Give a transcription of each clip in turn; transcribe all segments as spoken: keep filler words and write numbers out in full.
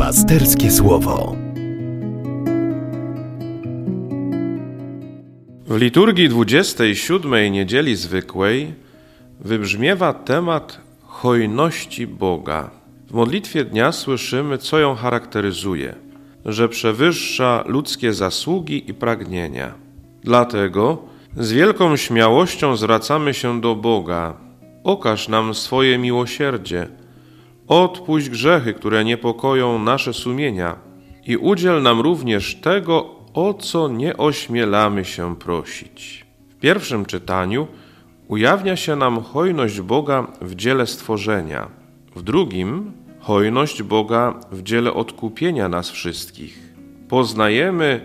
Pasterskie Słowo. W liturgii dwudziestej siódmej niedzieli zwykłej wybrzmiewa temat hojności Boga. W modlitwie dnia słyszymy, co ją charakteryzuje, że przewyższa ludzkie zasługi i pragnienia. Dlatego z wielką śmiałością zwracamy się do Boga. Okaż nam swoje miłosierdzie, odpuść grzechy, które niepokoją nasze sumienia i udziel nam również tego, o co nie ośmielamy się prosić. W pierwszym czytaniu ujawnia się nam hojność Boga w dziele stworzenia, w drugim hojność Boga w dziele odkupienia nas wszystkich. Poznajemy,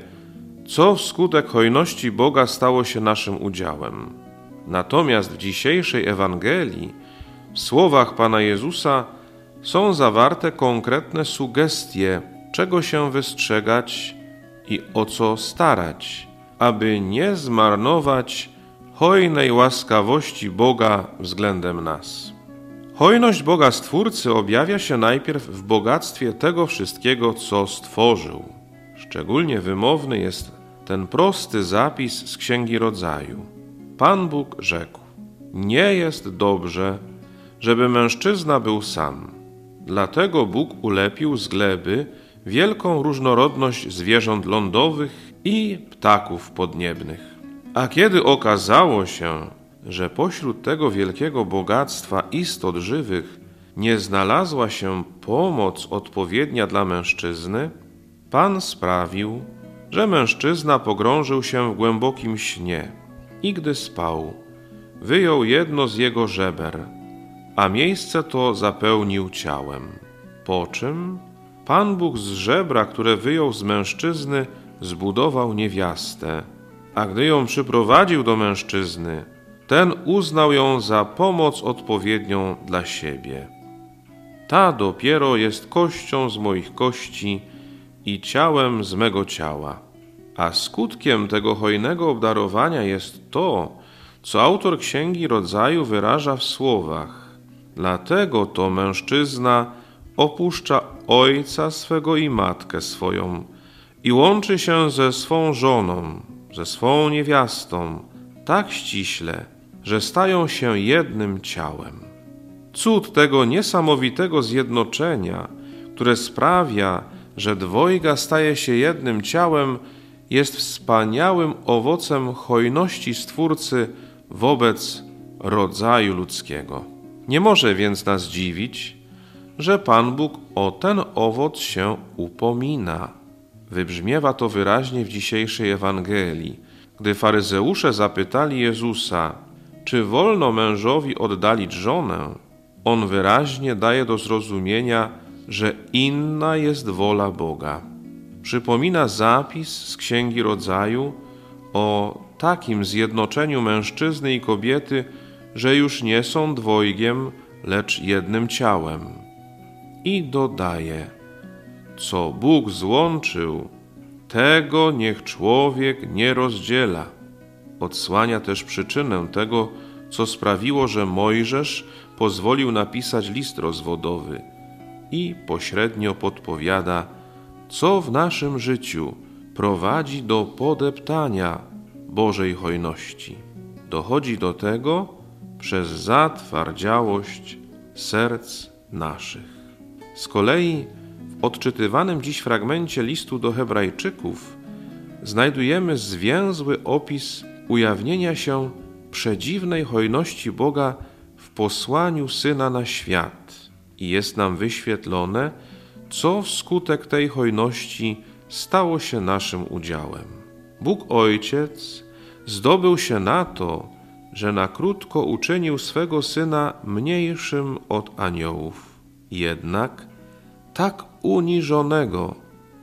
co wskutek hojności Boga stało się naszym udziałem. Natomiast w dzisiejszej Ewangelii, w słowach Pana Jezusa, są zawarte konkretne sugestie, czego się wystrzegać i o co starać, aby nie zmarnować hojnej łaskawości Boga względem nas. Hojność Boga Stwórcy objawia się najpierw w bogactwie tego wszystkiego, co stworzył. Szczególnie wymowny jest ten prosty zapis z Księgi Rodzaju. Pan Bóg rzekł: nie jest dobrze, żeby mężczyzna był sam. Dlatego Bóg ulepił z gleby wielką różnorodność zwierząt lądowych i ptaków podniebnych. A kiedy okazało się, że pośród tego wielkiego bogactwa istot żywych nie znalazła się pomoc odpowiednia dla mężczyzny, Pan sprawił, że mężczyzna pogrążył się w głębokim śnie i gdy spał, wyjął jedno z jego żeber, a miejsce to zapełnił ciałem. Po czym Pan Bóg z żebra, które wyjął z mężczyzny, zbudował niewiastę, a gdy ją przyprowadził do mężczyzny, ten uznał ją za pomoc odpowiednią dla siebie. Ta dopiero jest kością z moich kości i ciałem z mego ciała. A skutkiem tego hojnego obdarowania jest to, co autor Księgi Rodzaju wyraża w słowach: dlatego to mężczyzna opuszcza ojca swego i matkę swoją i łączy się ze swą żoną, ze swą niewiastą, tak ściśle, że stają się jednym ciałem. Cud tego niesamowitego zjednoczenia, które sprawia, że dwojga staje się jednym ciałem, jest wspaniałym owocem hojności Stwórcy wobec rodzaju ludzkiego. Nie może więc nas dziwić, że Pan Bóg o ten owoc się upomina. Wybrzmiewa to wyraźnie w dzisiejszej Ewangelii, gdy faryzeusze zapytali Jezusa, czy wolno mężowi oddalić żonę. On wyraźnie daje do zrozumienia, że inna jest wola Boga. Przypomina zapis z Księgi Rodzaju o takim zjednoczeniu mężczyzny i kobiety, że już nie są dwojgiem, lecz jednym ciałem. I dodaje: co Bóg złączył, tego niech człowiek nie rozdziela. Odsłania też przyczynę tego, co sprawiło, że Mojżesz pozwolił napisać list rozwodowy i pośrednio podpowiada, co w naszym życiu prowadzi do podeptania Bożej hojności. Dochodzi do tego przez zatwardziałość serc naszych. Z kolei w odczytywanym dziś fragmencie listu do Hebrajczyków znajdujemy zwięzły opis ujawnienia się przedziwnej hojności Boga w posłaniu Syna na świat i jest nam wyświetlone, co wskutek tej hojności stało się naszym udziałem. Bóg Ojciec zdobył się na to, że na krótko uczynił swego Syna mniejszym od aniołów. Jednak tak uniżonego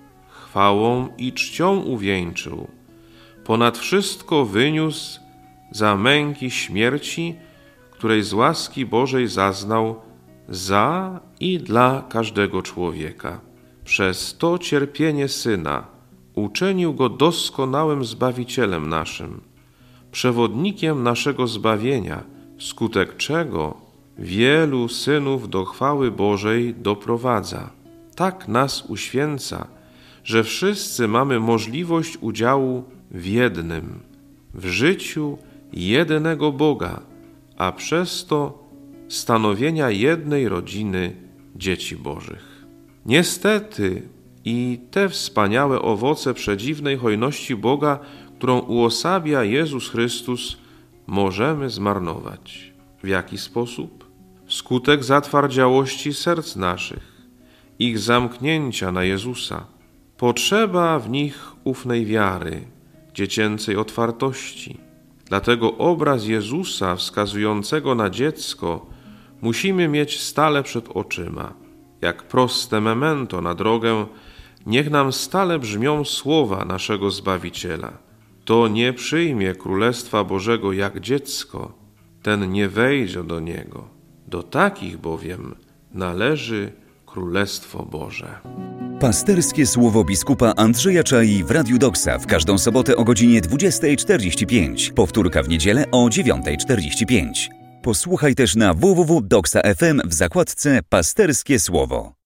chwałą i czcią uwieńczył, ponad wszystko wyniósł za męki śmierci, której z łaski Bożej zaznał za i dla każdego człowieka. Przez to cierpienie Syna uczynił Go doskonałym Zbawicielem naszym, przewodnikiem naszego zbawienia, wskutek czego wielu synów do chwały Bożej doprowadza. tak nas uświęca, że wszyscy mamy możliwość udziału w jednym, w życiu jedynego Boga, a przez to stanowienia jednej rodziny dzieci Bożych. Niestety i te wspaniałe owoce przedziwnej hojności Boga, którą uosabia Jezus Chrystus, możemy zmarnować. W jaki sposób? Wskutek zatwardziałości serc naszych, ich zamknięcia na Jezusa. Potrzeba w nich ufnej wiary, dziecięcej otwartości. Dlatego obraz Jezusa wskazującego na dziecko musimy mieć stale przed oczyma. Jak proste memento na drogę, niech nam stale brzmią słowa naszego Zbawiciela. Kto nie przyjmie Królestwa Bożego jak dziecko, ten nie wejdzie do niego. Do takich bowiem należy Królestwo Boże. Pasterskie słowo biskupa Andrzeja Czai w Radiu Doksa w każdą sobotę o godzinie dwudziestej czterdzieści pięć. Powtórka w niedzielę o dziewiątej czterdzieści pięć. Posłuchaj też na w w w kropka doksa kropka f m w zakładce Pasterskie Słowo.